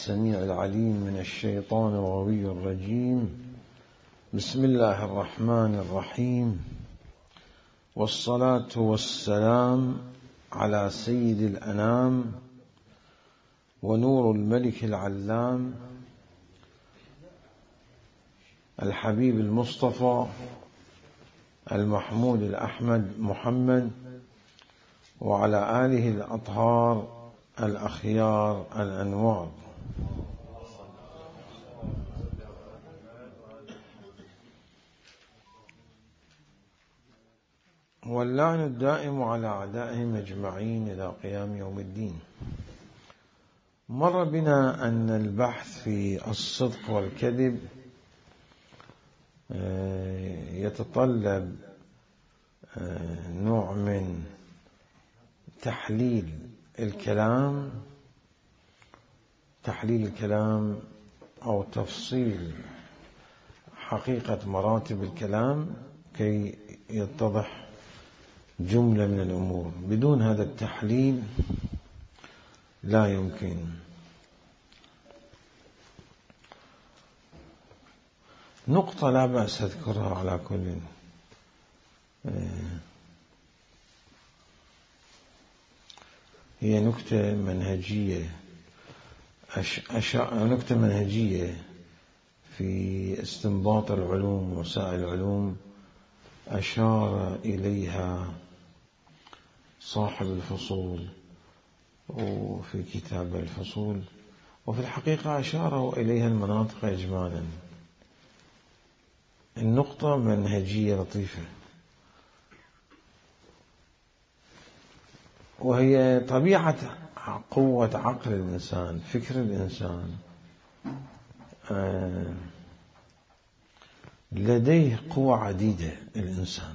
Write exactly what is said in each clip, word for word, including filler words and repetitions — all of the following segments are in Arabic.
السميع العليم من الشيطان الغوي الرجيم. بسم الله الرحمن الرحيم، والصلاة والسلام على سيد الأنام ونور الملك العلام الحبيب المصطفى المحمود الأحمد محمد، وعلى آله الأطهار الأخيار الأنوار. واللعن الدائم على أعدائهم أجمعين إلى قيام يوم الدين. مر بنا أن البحث في الصدق والكذب يتطلب نوع من تحليل الكلام تحليل الكلام أو تفصيل حقيقة مراتب الكلام كي يتضح جملة من الأمور. بدون هذا التحليل لا يمكن. نقطة لا بأس أذكرها على كل، هي نكتة منهجية أش... أش... نكتة منهجية في استنباط العلوم ووسائل العلوم، أشار إليها صاحب الفصول وفي كتاب الفصول، وفي الحقيقة أشاروا إليها المناطق إجمالا. النقطة منهجية لطيفة، وهي طبيعة قوة عقل الإنسان، فكر الإنسان. لديه قوة عديدة الإنسان،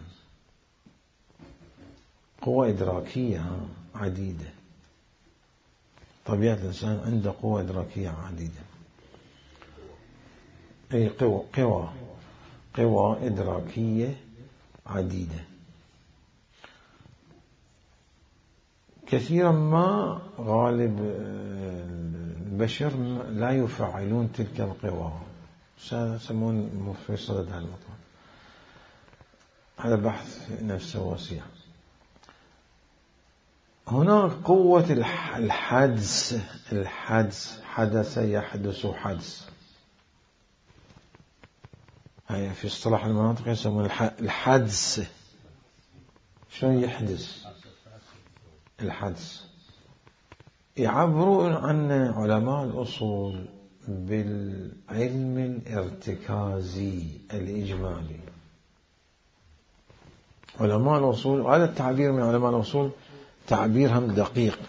قوة إدراكية عديدة. طبيعة الإنسان عنده قوة إدراكية عديدة، أي قوة قوة قوة إدراكية عديدة. كثيرا ما غالب البشر لا يفعلون تلك القوى، سيسمون في صدد هذا المطلب. هذا بحث نفسه واسع. هناك قوة الحدس الحدس حدث يحدث حدث، هي في اصطلاح المناطق يسمون الحدس. شو يحدث الحدس؟ يعبرون عن علماء الأصول بالعلم الارتكازي الإجمالي. علماء الأصول، وهذا التعبير من علماء الأصول تعبيرهم دقيق،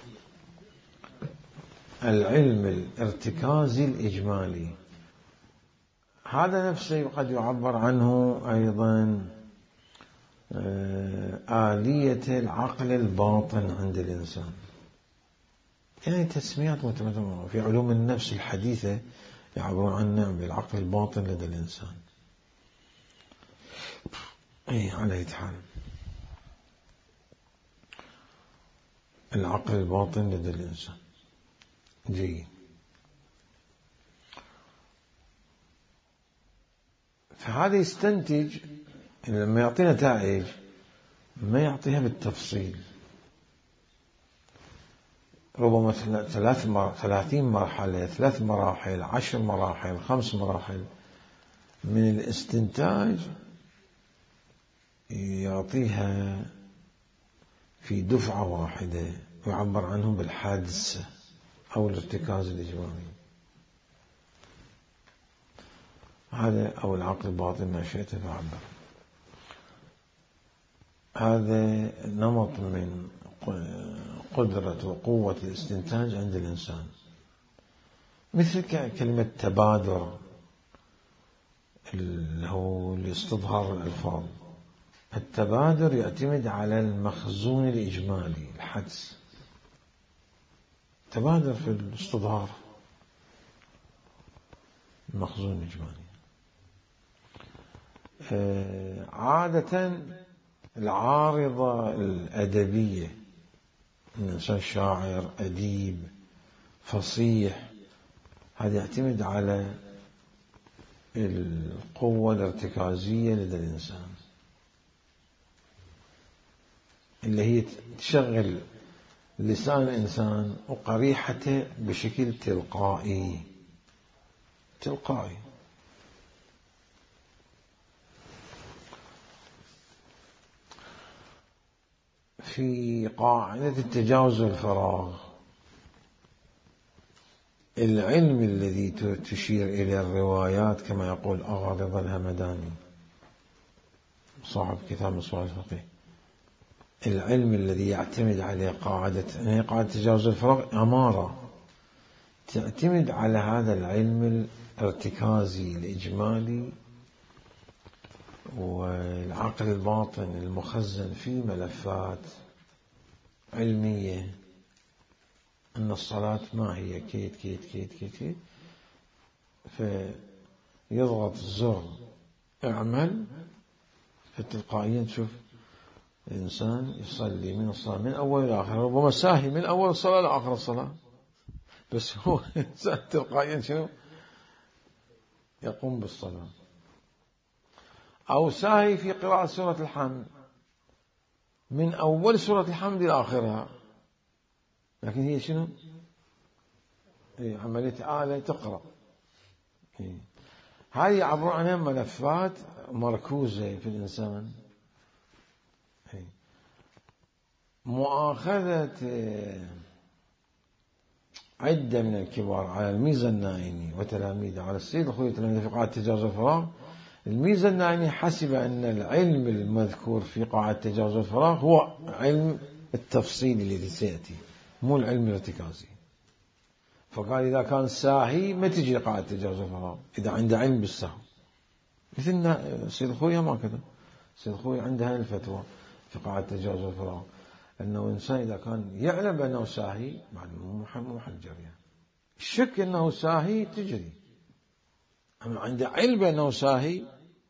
العلم الارتكازي الإجمالي. هذا نفسه قد يعبر عنه أيضا آلية العقل الباطن عند الإنسان. يعني تسميات متمثلة في علوم النفس الحديثة يعبرون عنه بالعقل الباطن لدى الإنسان. أي على أي حال، العقل الباطن لدى الإنسان جيد. فهذا يستنتج لما يعطي نتائج ما يعطيها بالتفصيل، ربما ثلاث مر... ثلاثين مرحلة، ثلاث مراحل، عشر مراحل، خمس مراحل من الاستنتاج يعطيها في دفعة واحدة، يعبر عنهم بالحادثة أو الارتكاز الإجمالي. هذا أو العقل الباطن ما شئت فعبر. هذا نمط من قدرة وقوة الاستنتاج عند الإنسان. مثل كلمة تبادر اللي هو لاستظهار الألفاظ. التبادر يعتمد على المخزون الإجمالي، الحدس. تبادر في الاستظهار المخزون الإجمالي. عادة العارضة الأدبية، الإنسان شاعر أديب فصيح، هذا يعتمد على القوة الارتكازية لدى الإنسان اللي هي تشغل لسان الإنسان وقريحته بشكل تلقائي تلقائي. في قاعدة التجاوز والفراغ العلم الذي تشير إلى الروايات كما يقول أغا رضا الهمداني صاحب كتاب مصباح الفقيه، العلم الذي يعتمد على قاعدة يعني قاعدة تجاوز الفراغ أمارة تعتمد على هذا العلم الارتكازي الإجمالي والعقل الباطن المخزن في ملفات علمية، أن الصلاة ما هي كيت كيت كيت كيت, كيت فيضغط الزر اعمل فتلقائيا تشوف الإنسان يصلي من الصلاة من أول إلى آخر، ربما ساهي من أول الصلاة لآخر الصلاة، بس هو إنسان تلقائيا شنو يقوم بالصلاة. أو ساهي في قراءة سورة الحمد من أول سورة الحمد إلى آخرها، لكن هي شنو هي عملية آلة تقرأ. هذه عبارة عنها ملفات مركوزة في الإنسان. مؤاخذة عدة من الكبار على الميزة النائني وتلاميذه على السيد الخوي تلاميذه في قاعدة تجاوز الفراغ، الميزة النائني حسب أن العلم المذكور في قاعدة تجاوز الفراغ هو علم التفصيل الذي سيأتي مو العلم الارتكازي، فقال إذا كان ساهي ما تجي قاعدة تجاوز الفراغ إذا عنده علم بالسهو. مثل السيد الخوي ما كذا، السيد الخوي عنده هاي الفتوى في قاعدة تجاوز الفراغ أنه إنسان إذا كان يعلم بأنه ساهي مو محل جريان، الشك أنه ساهي تجري، أما عنده علم بأنه ساهي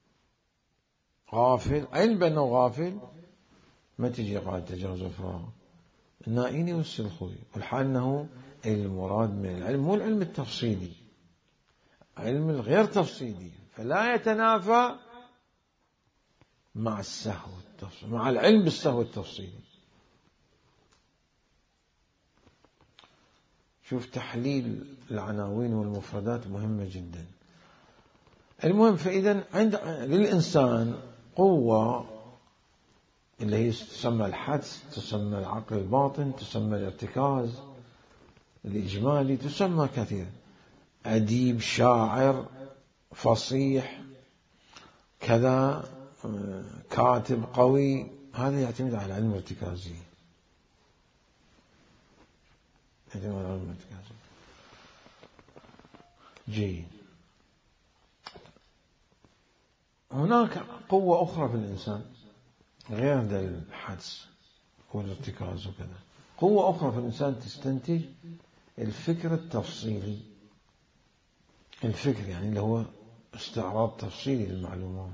غافل علم بأنه غافل ما تجي قاعدة تجاوز الفراغ. النائيني والسلخوي والحال أنه المراد من العلم مو العلم التفصيلي، علم الغير تفصيلي، فلا يتنافى مع السهو التفصيلي مع العلم بالسهو التفصيلي. شوف تحليل العناوين والمفردات مهمة جدا. المهم فإذا عند للإنسان قوة اللي هي تسمى الحدس، تسمى العقل الباطن، تسمى الارتكاز الإجمالي، تسمى كثير، أديب شاعر فصيح كذا كاتب قوي، هذا يعتمد على العلم الارتكازي يعتمد على العلم الارتكازي. جيد. هناك قوة أخرى في الإنسان غير ذا الحدس والارتكاز وكذا، قوة أخرى في الإنسان تستنتج الفكر التفصيلي، الفكر يعني اللي هو استعراض تفصيلي للمعلومات.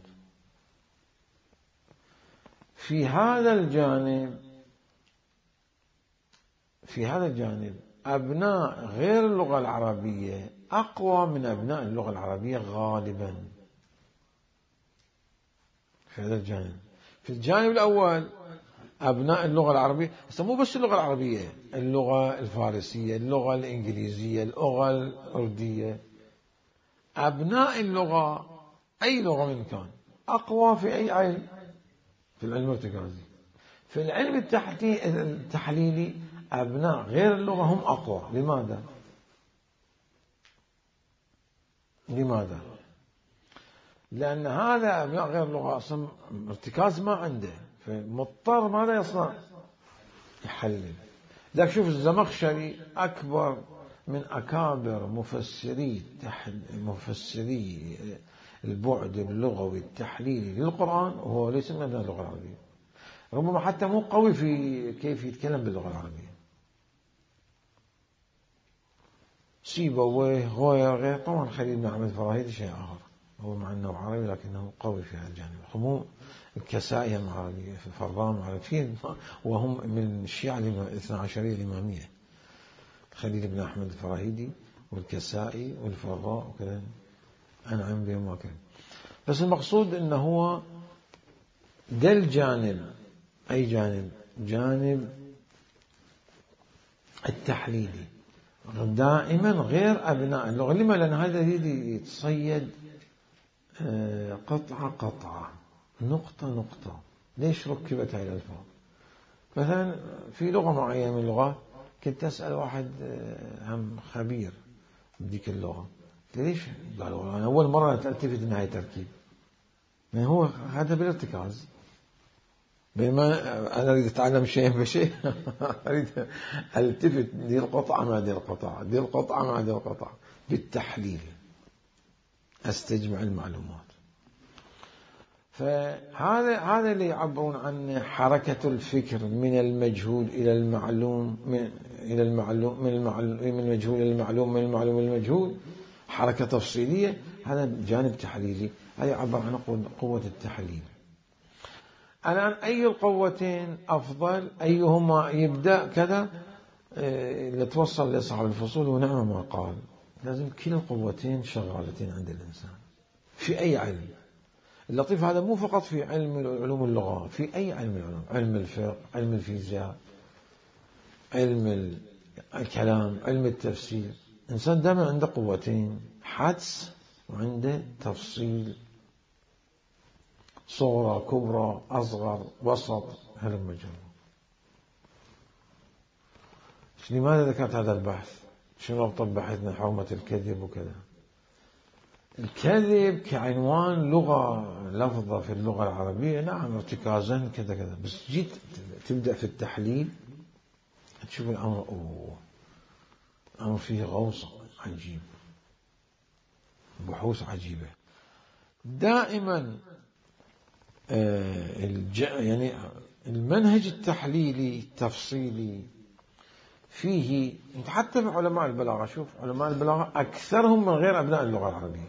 في هذا الجانب في هذا الجانب أبناء غير اللغة العربية أقوى من أبناء اللغة العربية غالبا. في هذا الجانب، في الجانب الأول أبناء اللغة العربية، مو بس اللغة العربية، اللغة الفارسية، اللغة الإنجليزية، اللغة الأردية، أبناء اللغة أي لغة من كان أقوى في أي علم، في العلم الارتكازي. في العلم التحليلي أبناء غير اللغة هم أقوى. لماذا؟ لماذا؟ لأن هذا أبناء غير اللغة أصلا ارتكاز ما عنده، فمضطر ماذا يصنع؟ يحلل. لذلك شوف الزمخشري أكبر من أكابر مفسري مفسري البعد اللغوي التحليلي للقرآن، وهو ليس من أبناء اللغة العربية، ربما حتى مو قوي في كيف يتكلم باللغة العربية. سيبويه غير غير طبعا خليل بن أحمد الفراهيدي شيء آخر، هو مع أنه عربي لكنه قوي في هذا الجانب. مو الكسائي عربية، في الفرام عربيين، وهم من الشيعة الاثنا عشرية الإمامية، خليل بن أحمد الفراهيدي والكسائي والفراء وكذا أنعم بهم وكذا. بس المقصود أنه هو ده الجانب، أي جانب؟ جانب التحليلي دائما غير أبناء اللغة. لما؟ لأن هذا يتصيد قطعة قطعة، نقطة نقطة. ليش ركبت هذه الألفاظ؟ مثلا في لغة معينة من اللغات كنت أسأل واحد عن خبير بديك اللغة، ليش؟ قالوا أنا أول مرة ألتفت أن هاي تركيب، يعني هو هذا بالارتكاز. بينما أنا أريد أتعلم شيء بشيء أريد ألتفت دي القطعة مع دي القطعة، دي القطعة مع دي القطعة، بالتحليل أستجمع المعلومات. فهذا هذا اللي يعبرون عن حركة الفكر من المجهول إلى المعلوم، من إلى المعلوم، من المعلوم من المجهول إلى المعلوم، من المعلوم إلى المجهول، حركة تفصيلية. هذا جانب تحليلي، هذا يعبر عن قوة التحليل. الآن أي القوتين أفضل؟ أيهما يبدأ كذا اللي توصل لصاحب الفصول؟ ونعم ما قال، لازم كلا القوتين شغالتين عند الإنسان في أي علم. اللطيف هذا مو فقط في علم علوم اللغة، في أي علم العلوم، علم الفقه، علم الفيزياء، علم الكلام، علم التفسير. الإنسان دائما عنده قوتين، حدس وعنده تفصيل، صورة كبرى أصغر وسط، هلم جرا. لماذا ذكرت هذا البحث؟ شنو ربط بحثنا حرمة الكذب وكذا؟ الكذب كعنوان لغة، لفظة في اللغة العربية، نعم ارتكازا كذا كذا، بس جيت تبدأ في التحليل تشوف الأمر أوه أمر فيه غوص عجيب، بحوث عجيبة. دائما آه الج... يعني المنهج التحليلي التفصيلي فيه، حتى في علماء البلاغة، شوف علماء البلاغة أكثرهم من غير أبناء اللغة العربية،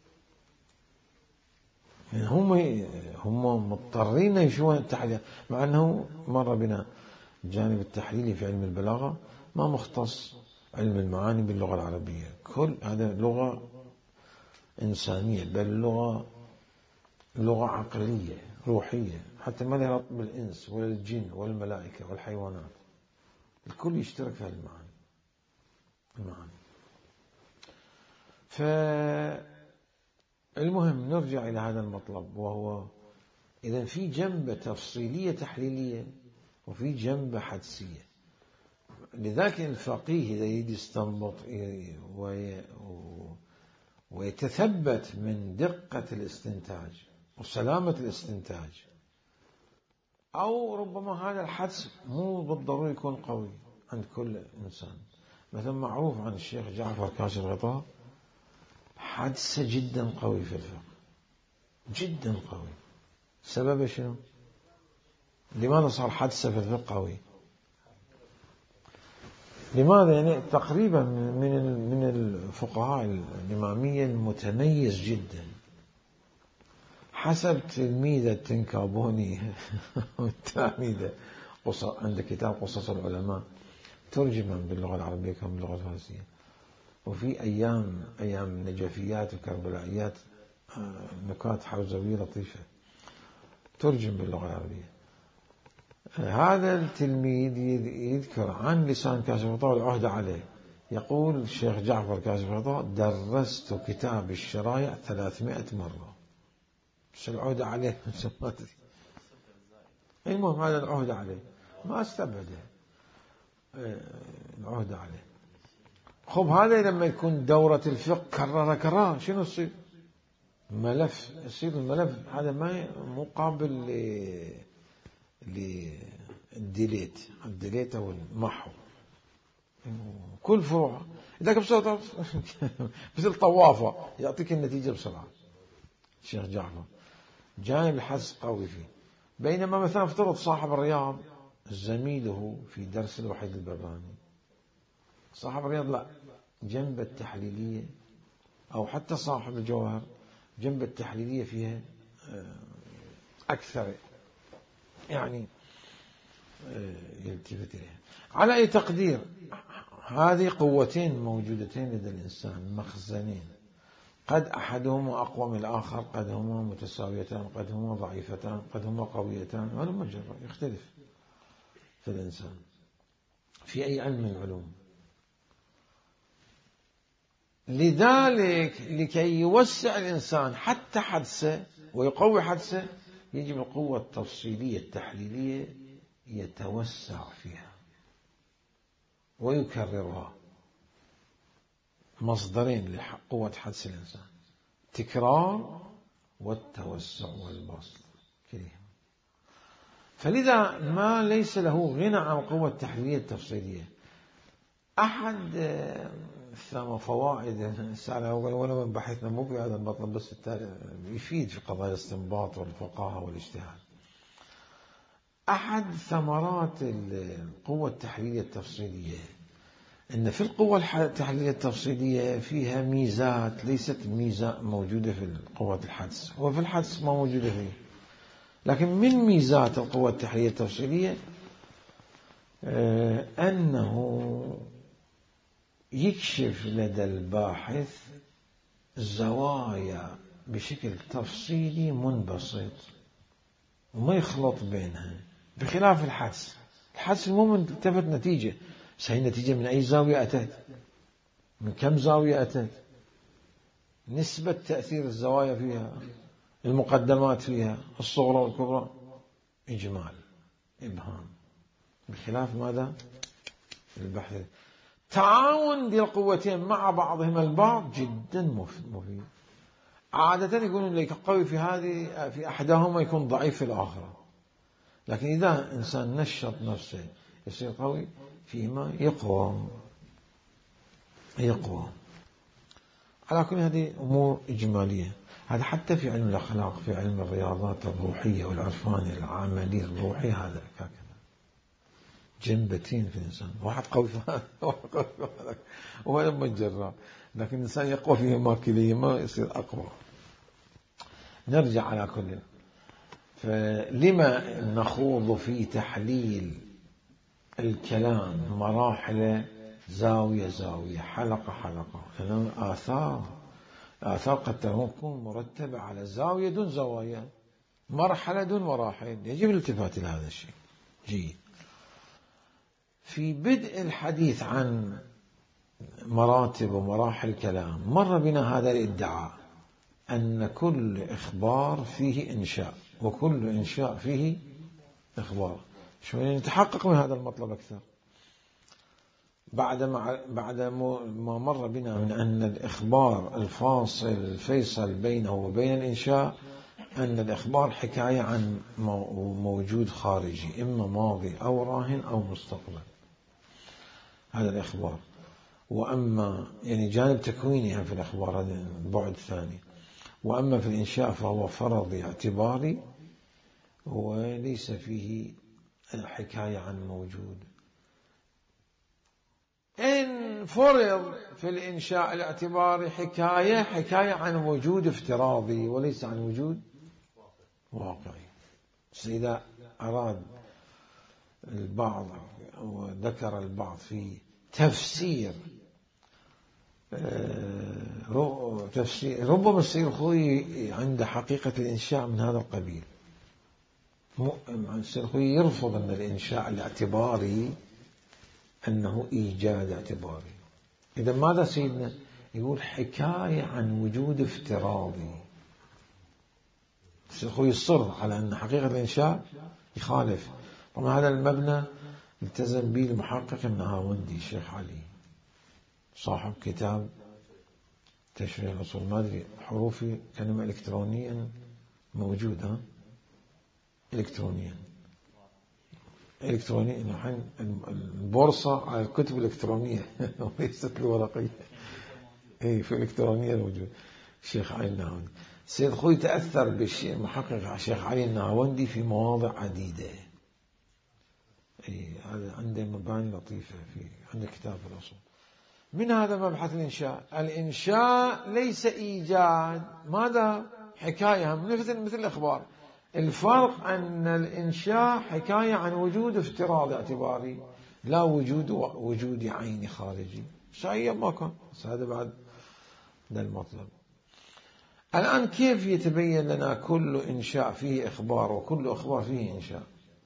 يعني هم هم مضطرين يشوفون التحليل، مع أنه مر بنا الجانب التحليلي في علم البلاغة ما مختص علم المعاني باللغة العربية، كل هذا لغة إنسانية، بل لغة لغة عقلية روحية، حتى ما لها ربط بالإنس ولا الجن ولا الملائكة والحيوانات، الكل يشترك في المعاني المعاني. فالمهم نرجع إلى هذا المطلب، وهو إذا في جنبة تفصيلية تحليلية وفي جنبة حدسية. لذلك الفقيه إذا يريد يستنبط ويتثبت من دقة الاستنتاج وسلامة الاستنتاج، أو ربما هذا الحدس مو بالضروري يكون قوي عند كل إنسان. مثلا معروف عن الشيخ جعفر كاشف الغطاء حدسه جدا قوي في الفقه، جدا قوي. سبب شنو؟ لماذا صار حدسه في الفقه قوي؟ لماذا؟ يعني تقريبا من من الفقهاء الإمامية المتميز جدا، حسب تلميذة التنكابوني والتلاميذة عند كتاب قصص العلماء، ترجم باللغة العربية كما باللغة الفارسية، وفي أيام أيام نجفيات وكربلائيات نكات حوزوية لطيفة ترجم باللغة العربية. هذا التلميذ يذكر عن لسان كاشف الغطاء العهد عليه، يقول الشيخ جعفر كاشف الغطاء درست كتاب الشرايع ثلاثمائة مرة. بس العهد عليه المهم هذا العهد عليه ما استبعده، العهد عليه. خب هذا لما يكون دورة الفقه كرر كرر شنو يصير؟ ملف يصير الملف هذا ما مو قابل للديليت الديليت أو المحو، كل فروع إذا بسرعة مثل طوافة يعطيك النتيجة بسرعة. الشيخ جعفر جانب الحدس قوي فيه. بينما مثلا افترض صاحب الرياض زميله في درس الوحيد البراني، صاحب الرياض لا، جنب التحليلية، أو حتى صاحب الجوهر جنب التحليلية فيها أكثر، يعني يلتفت إليها. على أي تقدير هذه قوتين موجودتين لدى الإنسان، مخزنين، قد أحدهما أقوى من الآخر، قد هما متساويتان، قد هما ضعيفتان، قد هما قويتان، هذا مجرد يختلف في الإنسان في أي علم من العلوم. لذلك لكي يوسع الإنسان حتى حدسه ويقوي حدسه يجب القوة التفصيلية التحليلية يتوسع فيها ويكررها. مصدرين لقوة حدس الإنسان: تكرار والتوسع والبسط كلهم. فلذا ما ليس له غنى عن القوة التحليلية التفصيلية. أحد ثم فوائد السؤال أول ولا بحثنا مو بهذا المطلب بس يفيد في قضايا الاستنباط والفقاهة والاجتهاد. أحد ثمرات القوة التحليلية التفصيلية أن في القوة التحليلية التفصيلية فيها ميزات ليست ميزة موجودة في القوة الحدس، وفي الحدس ما موجودة فيه. لكن من ميزات القوة التحليلية التفصيلية أنه يكشف لدى الباحث الزوايا بشكل تفصيلي منبسط وما يخلط بينها، بخلاف الحدس. الحدس مو ملتفت نتيجة، هي النتيجة من أي زاوية أتت، من كم زاوية أتت، نسبة تأثير الزوايا فيها، المقدمات فيها، الصغرى والكبرى، إجمال، إبهام. بخلاف ماذا؟ البحث تعاون ذي القوتين مع بعضهما البعض جدا مفيد. عادة يقولون لك قوي في هذه في أحدهما يكون ضعيف في الآخرة، لكن إذا إنسان نشط نفسه يصير قوي فيما يقوى يقوى. على كل هذه أمور إجمالية. هذا حتى في علم الأخلاق، في علم الرياضات الروحية والعرفان العملي الروحي، هذا هكذا جنبتين في الإنسان، واحد قوي في هذا واحد قوي في هذا، وهذا مجرد، لكن الإنسان يقوى فيهما كليهما يصير أقوى. نرجع على كل. فلما نخوض في تحليل الكلام مراحل زاوية زاوية، حلقة حلقة، لأن آثار آثار قد تكون مرتبة على زاوية دون زوايا، مرحلة دون مراحل، يجب الالتفات إلى هذا الشيء. جيد. في بدء الحديث عن مراتب ومراحل الكلام مر بنا هذا الادعاء أن كل إخبار فيه إنشاء وكل إنشاء فيه إخبار. شوية نتحقق من هذا المطلب أكثر بعد ما بعد ما مر بنا من أن الإخبار الفاصل الفيصل بينه وبين الإنشاء أن الإخبار حكاية عن موجود خارجي، إما ماضي أو راهن أو مستقبل، هذا الإخبار. وأما يعني جانب تكوينها في الإخبار هذا بعد ثاني. وأما في الإنشاء فهو فرضي اعتباري وليس فيه حكاية عن موجود. إن فرض في الإنشاء الاعتباري حكاية حكاية عن وجود افتراضي وليس عن وجود واقعي. إذا أراد البعض وذكر البعض في تفسير تفسير ربما السيد الخوئي عند حقيقة الإنشاء من هذا القبيل. السيد الخوئي يرفض أن الإنشاء الاعتباري أنه إيجاد اعتباري. إذا ماذا سيدنا يقول؟ حكاية عن وجود افتراضي. السيد الخوئي يصر على أن حقيقة الإنشاء يخالف. طبعا هذا المبنى التزم به المحقق النهاوندي الشيخ علي صاحب كتاب تشريح الأصول. ما أدري حروفي كلمة إلكترونيا موجودة، إلكترونيا إلكترونيا نحن البورصة على الكتب الإلكترونية وليست الورقية. إيه في الإلكترونية موجود. الشيخ علي النهاوندي السيد خوي تأثر بالشيء محقق الشيخ علي النهاوندي في مواضع عديدة. إيه هذا عنده مباني لطيفة في عنده كتاب الأصول. من هذا مبحث الإنشاء. الإنشاء ليس إيجاد، ماذا؟ حكاية مثل مثل الإخبار. الفرق أن الإنشاء حكاية عن وجود افتراض اعتباري، لا وجود وجود عيني خارجي، شيء ما كان. هذا بعد ده المطلب. الآن كيف يتبين لنا كل إنشاء فيه إخبار وكل إخبار فيه إنشاء؟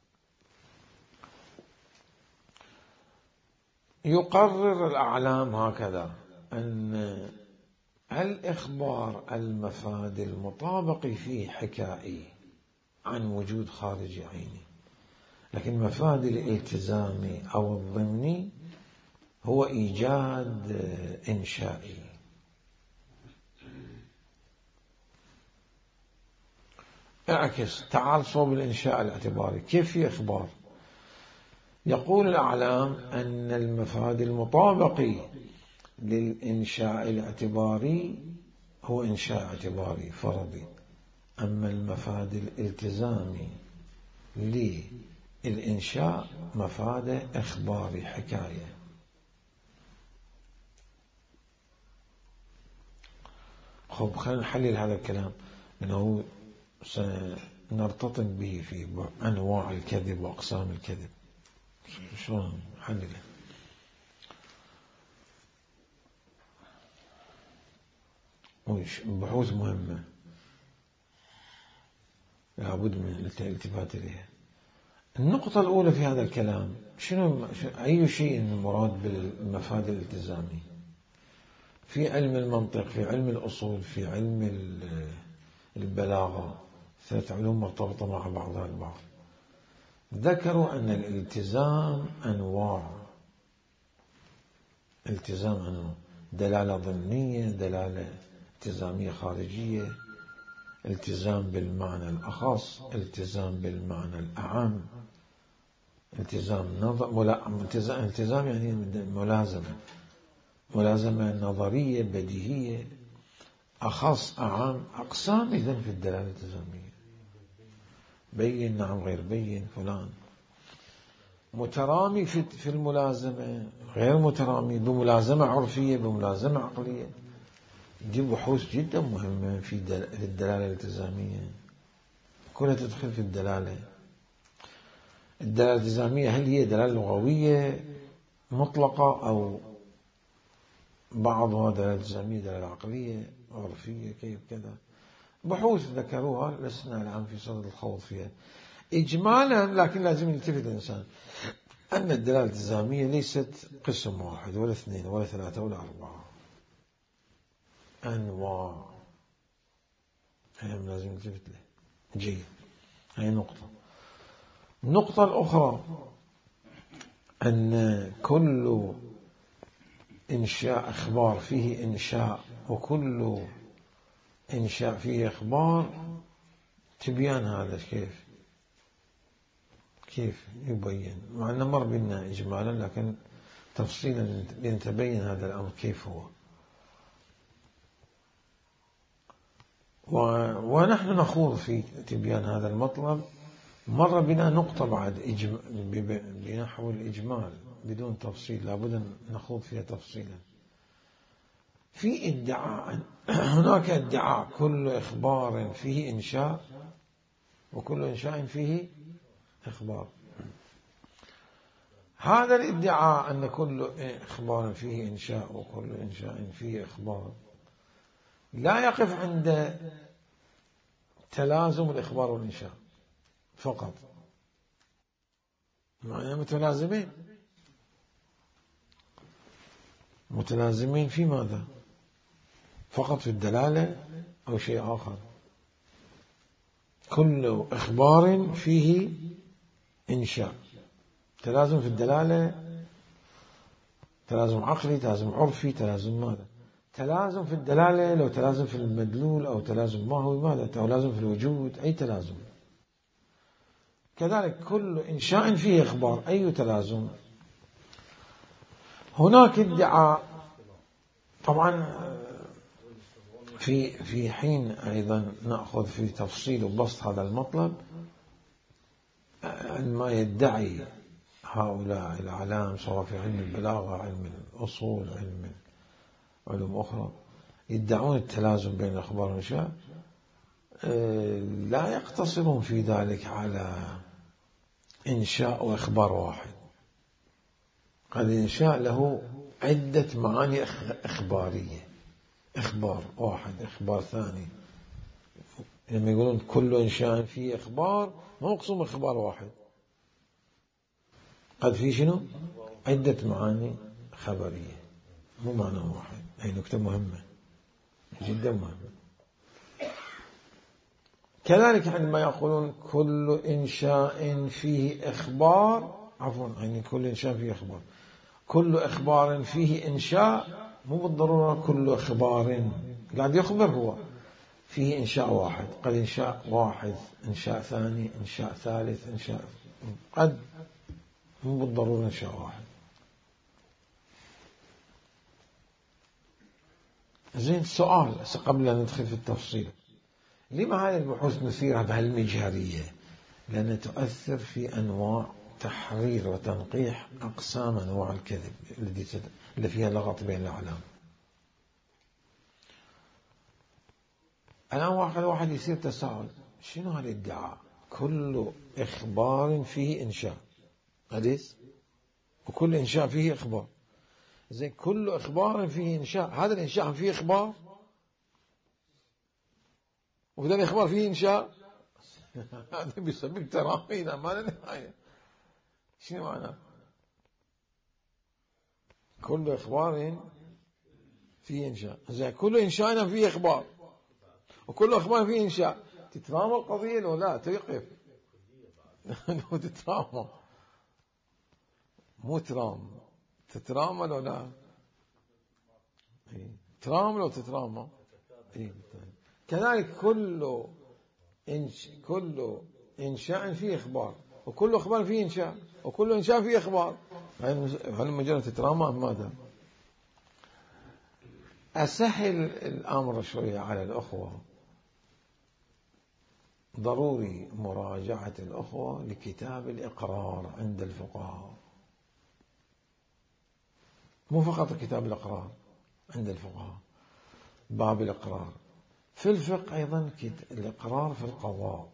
يقرر الأعلام هكذا أن الإخبار المفاد المطابق فيه حكائي عن وجود خارجي عيني، لكن المفاد الالتزامي أو الضمني هو إيجاد إنشائي. اعكس، تعال صوب الإنشاء الاعتباري. كيف في إخبار؟ يقول الأعلام أن المفاد المطابق للإنشاء الاعتباري هو إنشاء اعتباري فرضي، أما المفاد الالتزامي للإنشاء مفاد إخباري حكاية. خب خلينا نحلل هذا الكلام لأنه سنرتطم به في أنواع الكذب وأقسام الكذب. شلون نحلله؟ بحوث مهمة لابد من الالتفات إليها. النقطة الأولى في هذا الكلام شنو أي شيء المراد بالمفاد الالتزامي؟ في علم المنطق، في علم الأصول، في علم البلاغة، ثلاث علوم مرتبطة مع بعضها البعض، ذكروا أن الالتزام أنواع. التزام أنواع: دلالة ضمنية، دلالة التزامية خارجية، التزام بالمعنى الأخص، التزام بالمعنى الأعم، التزام نظر ملا... التزام يعني ملازمة، ملازمة نظرية بديهية، أخص أعم، أقسام. إذن في الدلالة الالتزامية بين نعم غير بين فلان، مترامي في في الملازمة، غير مترامي، بملازمة عرفية، بملازمة عقلية. دي بحوث جدا مهمة في الدلالة الالتزامية، كلها تدخل في الدلالة. الدلالة الالتزامية هل هي دلالة لغوية مطلقة أو بعضها دلالة التزامية دلالة عقلية عرفية كيف كذا؟ بحوث ذكروها، لسنا الآن في صدد الخوض فيها إجمالا، لكن لازم يلتفت الإنسان أن الدلالة الالتزامية ليست قسم واحد ولا اثنين ولا ثلاثة ولا أربعة، أنواع. هذا لازم يلتفت له. جيد، هذه نقطة. النقطة الأخرى أن كل إنشاء إخبار فيه إنشاء، وكل إنشاء فيه إخبار. تبيان هذا كيف كيف يبين؟ مع أنه مر بنا إجمالا، لكن تفصيلا لنتبين هذا الأمر كيف هو. ونحن نخوض في تبيان هذا المطلب. مر بنا نقطة بعد إجم... بنحو الإجمال بدون تفصيل، لابد أن نخوض فيها تفصيلا. في ادعاء، هناك ادعاء كل إخبار فيه إنشاء وكل إنشاء فيه إخبار. هذا الادعاء أن كل إخبار فيه إنشاء وكل إنشاء فيه إخبار لا يقف عند تلازم الإخبار والإنشاء فقط، معنى متلازمين. متلازمين في ماذا؟ فقط في الدلالة أو شيء آخر؟ كل إخبار فيه إنشاء، تلازم في الدلالة، تلازم عقلي، تلازم عرفي، تلازم ماذا؟ تلازم في الدلالة، لو تلازم في المدلول أو تلازم ما هو ماذا؟ تلازم في الوجود، أي تلازم. كذلك كل إنشاء فيه إخبار، أي تلازم. هناك ادعاء طبعا في في حين أيضا نأخذ في تفصيل وبسط هذا المطلب. ما يدعي هؤلاء الأعلام سواء في علم البلاغة، علم الأصول، علم علوم أخرى، يدعون التلازم بين الأخبار والإنشاء، لا يقتصرون في ذلك على إنشاء وإخبار واحد، قد الإنشاء له عدة معاني إخبارية، إخبار واحد، إخبار ثاني. لما يقولون كل إنشاء فيه إخبار، ما مقصود إخبار واحد، قد في شنو عدة معاني خبرية، مو معنى واحد. هي نكتة مهمة جدا مهمة. كذلك عندما يقولون كل إنشاء فيه إخبار، عفوا يعني كل إنشاء فيه إخبار، كل إخبار فيه إنشاء، مو بالضرورة كل إخبار قاعد يخبر هو فيه إنشاء واحد، قد إنشاء واحد، إنشاء ثاني، إنشاء ثالث، إنشاء، قد مو بالضرورة إنشاء واحد. زين، سؤال قبل أن ندخل في التفصيل، لما هذه البحوث نثيرها بهالمجهرية؟ لأنها تؤثر في أنواع تحرير وتنقيح أقسام أنواع الكذب التي اللي فيها لغط بين الأعلام. الآن واحد واحد يصير تساؤل، شنو هالادعاء كل إخبار فيه إنشاء حديث وكل إنشاء فيه إخبار؟ زين، كل إخبار فيه إنشاء، هذا الإنشاء فيه إخبار وهذا الإخبار فيه إنشاء، هذا بيسبب تراخينا ما لا نهاية. شنو معنى كل إخبار فيه إنشاء؟ زين، كل إنشاء فيه إخبار وكل إخبار فيه إنشاء، تترامى القضية لو لا توقف؟ تترامى، مو ترام، تترامى لو لا؟ ترام لو تترامى. كذلك كل إنش... كل إنشاء فيه إخبار وكل إخبار فيه إنشاء وكل إنشاء فيه إخبار، هل مجرد تترامى أم ماذا؟ أسهل الأمر شوية على الأخوة، ضروري مراجعة الأخوة لكتاب الإقرار عند الفقهاء، مو فقط كتاب الإقرار عند الفقهاء، باب الإقرار في الفقه أيضا، الإقرار في القضاء.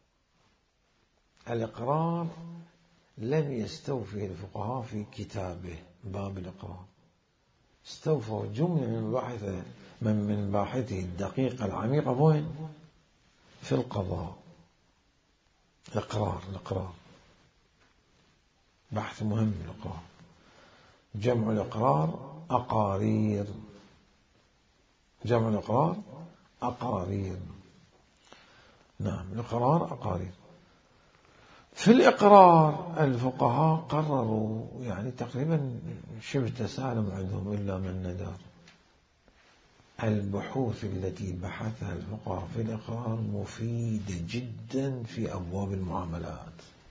الإقرار لم يستوفي الفقهاء في كتابه باب الإقرار، استوفوا جملة من باحث من من باحثه الدقيقة العميقة وين؟ في القضاء. الإقرار، الإقرار بحث مهم. الإقرار جمع الإقرار أقارير، جمع الإقرار أقارير، نعم الإقرار أقارير. في الإقرار الفقهاء قرروا يعني تقريبا شبه تسالم عندهم إلا من ندر، البحوث التي بحثها الفقهاء في الإقرار مفيدة جدا في أبواب المعاملات،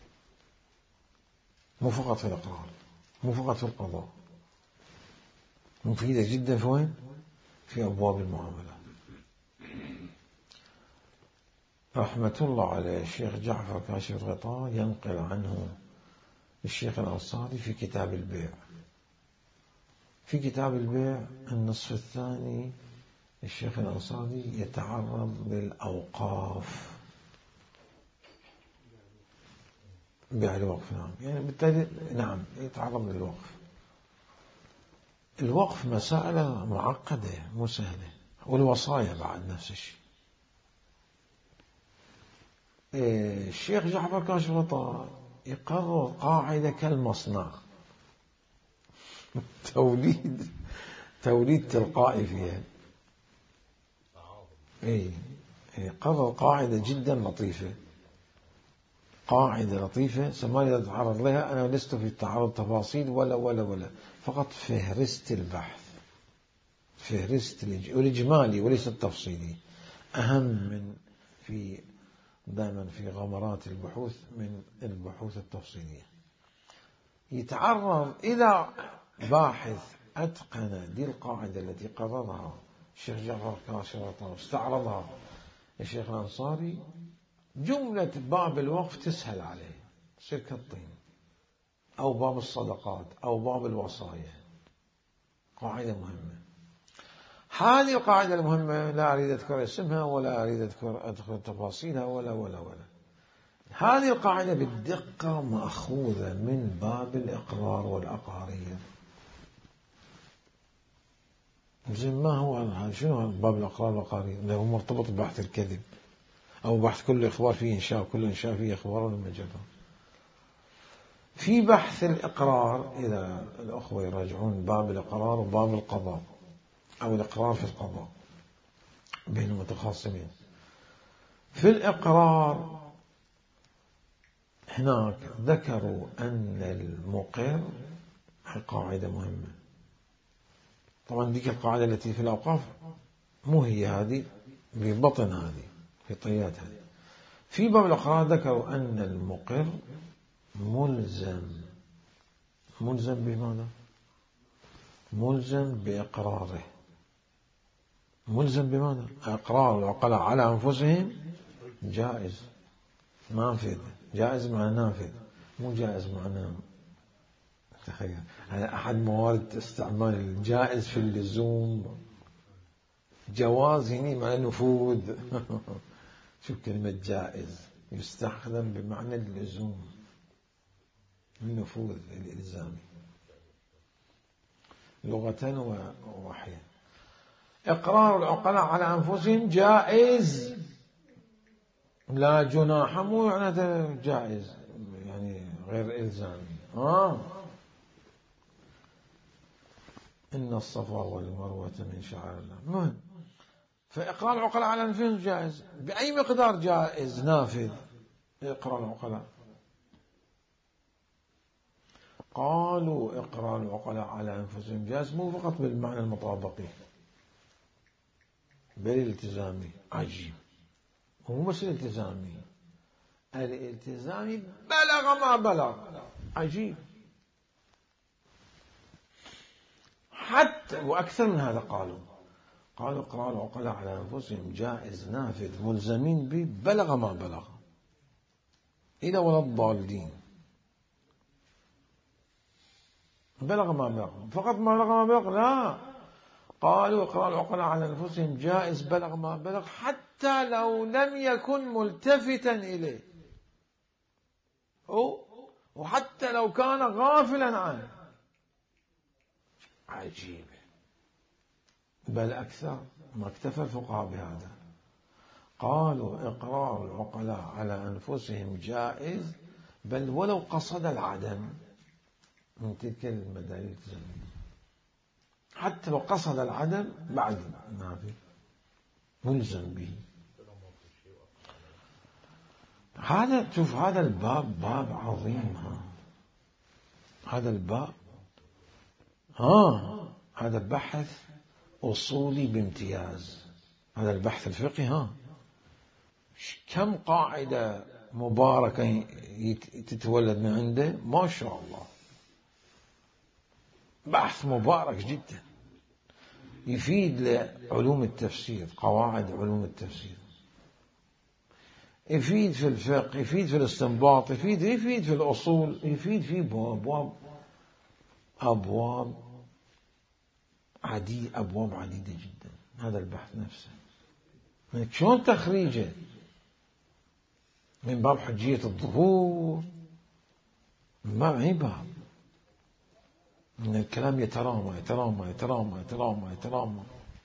مو فقط في الإقرار، مو فقط في القضاء، مفيدة جدا في وين؟ في أبواب المعاملات. رحمة الله عليه الشيخ جعفر كاشف الغطاء ينقل عنه الشيخ الأنصاري في كتاب البيع، في كتاب البيع النصف الثاني الشيخ الأنصاري يتعرض للأوقاف، بيع الوقف، نعم يعني بالتالي نعم يتعرض للوقف. الوقف مسألة معقدة مو سهلة، والوصايا بعد نفس الشيء. الشيخ جعفر كاشف الغطاء يقرر قاعدة كالمصنع، توليد توليد تلقائي فيها. اي يقرر قاعدة جدا لطيفة، قاعدة لطيفة سماها أتعرض لها أنا لست في التعرض تفاصيل ولا ولا ولا فقط فهرست البحث، فهرست الإجمالي وليس التفصيلي، أهم من في دائما في غمرات البحوث من البحوث التفصيلية. يتعرض إلى باحث أتقن دي القاعدة التي قررها الشيخ جعفر كاشف الغطاء واستعرضها الشيخ الأنصاري، جملة باب الوقف تسهل عليه، شركة الطين أو باب الصدقات أو باب الوصايا، قاعدة مهمة. هذه القاعدة المهمة لا أريد أذكر اسمها ولا أريد أذكر أدخل تفاصيلها ولا ولا ولا هذه القاعدة بالدقة مأخوذة من باب الإقرار والأقارير. زين ما هو شنو باب الإقرار والأقارير؟ اللي هو مرتبط ببحث الكذب أو بحث كل إخبار فيه إنشاء، كل إنشاء فيه إخبار ولا مجرد. في بحث الإقرار إذا الأخوة يراجعون باب الإقرار وباب القضاء أو الإقرار في القضاء بين المتخاصمين. في الإقرار هناك ذكروا أن المقر قاعدة مهمة. طبعا ذيك القاعدة التي في الأوقاف مو هي هذه، ببطن هذه في طيات هذه. في باب الإقرار ذكروا أن المقر ملزم. ملزم بماذا؟ ملزم بإقراره. ملزم بماذا؟ إقرار العقلاء على أنفسهم جائز نافذ. جائز مع نافذ، مو جائز معناه. تخيل هذا أحد موارد استعمال الجائز في اللزوم. جواز هنا معنى نفوذ. شوف كلمة جائز يستخدم بمعنى اللزوم، النفوذ الإلزامي لغة ووحيا. إقرار العقلاء على أنفسهم جائز لا جناح، مو يعني جائز يعني غير إلزامي. آه. إن الصفا والمروة من شعائر الله. مهم. فإقرار العقلاء على أنفسهم جائز. بأي مقدار جائز نافذ إقرار العقلاء؟ قالوا إقرار العقلاء على أنفسهم جائز مو فقط بالمعنى المطابقي بل الالتزامي. عجيب. هو مش الالتزامي، الالتزامي بلغ ما بلغ. عجيب. حتى وأكثر من هذا قالوا قالوا إقرار العقلاء على أنفسهم جائز نافذ ملزمين به بلغ ما بلغ إلى ولا الضالين. بلغ ما بلغ فقط ما بلغ ما بلغ؟ لا، قالوا إقرار العقلاء على أنفسهم جائز بلغ ما بلغ حتى لو لم يكن ملتفتا إليه، وحتى لو كان غافلا عنه. عجيب. بل أكثر ما اكتفى الفقهاء بهذا، قالوا إقرار العقلاء على أنفسهم جائز بل ولو قصد العدم من تلك المدارس الالتزامية. حتى لو قصد العدم بعد ما في ملزم به. هذا شوف هذا الباب باب عظيم. ها هذا الباب ها هذا بحث أصولي بامتياز. هذا البحث الفقهي ها كم قاعدة مباركة تتولد من عنده ما شاء الله. بحث مبارك جدا يفيد لعلوم التفسير، قواعد علوم التفسير، يفيد في الفقه، يفيد في الاستنباط، يفيد يفيد في الأصول، يفيد في أبواب أبواب عديد أبواب عديدة جدا. هذا البحث نفسه شلون تخريجه من باب حجية الظهور، ما هي باب من الكلام يترامى يترامى يترامى يترامى يترامى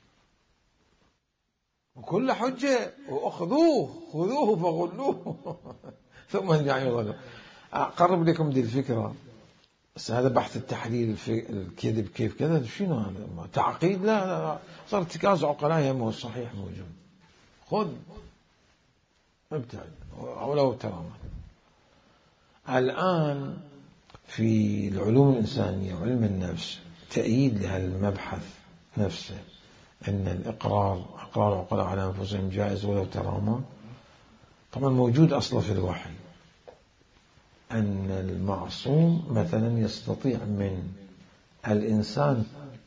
وكل حجة وأخذوه خذوه فغلوه ثم ارجعوا يغلوا. أقرب لكم دي الفكرة. بس هذا بحث التحليل في الكذب كيف كذا شنو هذا تعقيد؟ لا, لا صار ارتكاز عقلاء مو الصحيح موجود. خذ ابتعد ولو ترامى. الآن في العلوم الإنسانية وعلم النفس تأييد لهذا المبحث نفسه أن الإقرار إقرار العقلاء على أنفسهم جائز ولو ترامى. طبعا موجود أصلا في الوحي أن المعصوم مثلا يستطيع من الإنسان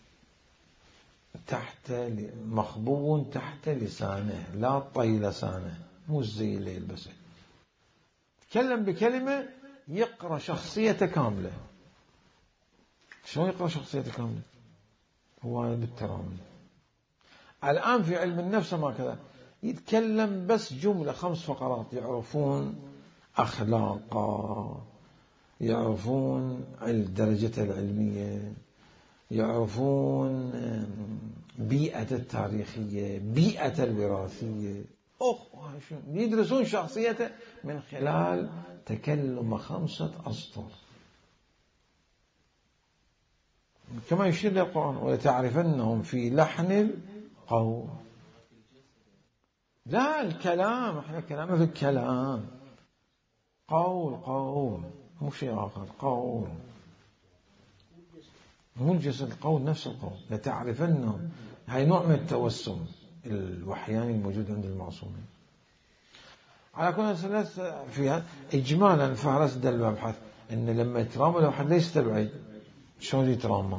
تحت مخبو تحت لسانه لا طي لسانه مو زي اللي يلبسه، تكلم بكلمة يقرأ شخصيته كاملة. شلون يقرأ شخصيته كاملة؟ هو بالترامي. الآن في علم النفس ما كذا، يتكلم بس جملة خمس فقرات يعرفون أخلاقا، يعرفون الدرجة العلمية، يعرفون بيئة التاريخية، بيئة الوراثية، أخ يدرسون شخصيته من خلال تكلم خمسة أسطر. كما يشير للقرآن ولتعرفنهم في لحن القول. لا الكلام، احنا كلامنا في الكلام، قول قول مو شيء آخر، قول مو الجسد، القول نفس القول. لتعرفنهم، هاي نوع من التوسم الوحياني الموجود عند المعصومين. على كل ثلاث فيها إجمالا فهرس ده المبحث إن لما يترامى الواحد لا يستبعد شلون يترامى،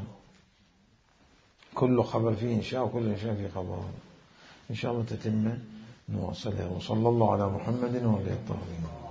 كل خبر فيه إنشاء وكل إنشاء فيه خبر. إن شاء الله تتم نواصلها. وصلى الله على محمد وعلى آله الطاهرين.